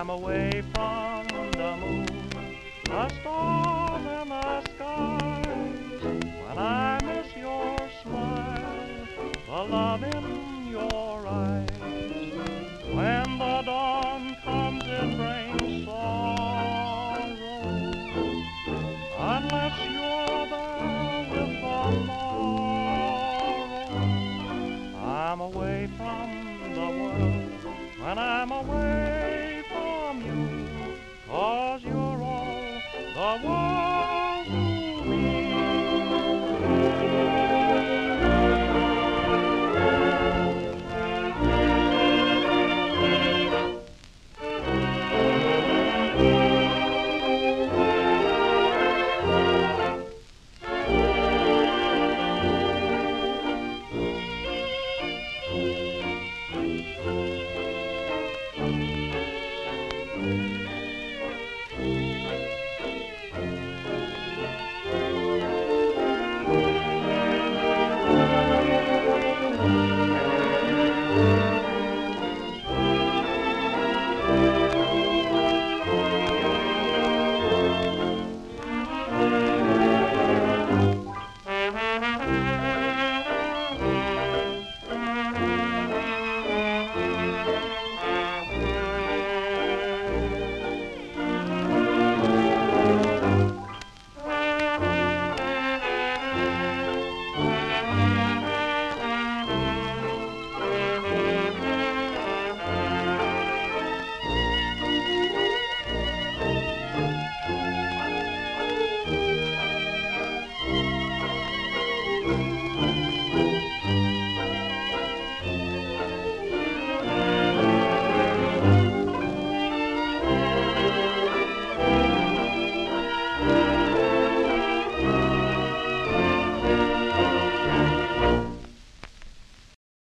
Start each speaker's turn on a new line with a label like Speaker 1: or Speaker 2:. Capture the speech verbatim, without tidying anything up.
Speaker 1: I'm away from the moon, the stars and the skies. When I miss your smile, the love in your eyes. When the dawn comes, it brings sorrow, unless you're there with tomorrow. I'm away from the world when I'm away from you, 'cause you're all the world to me.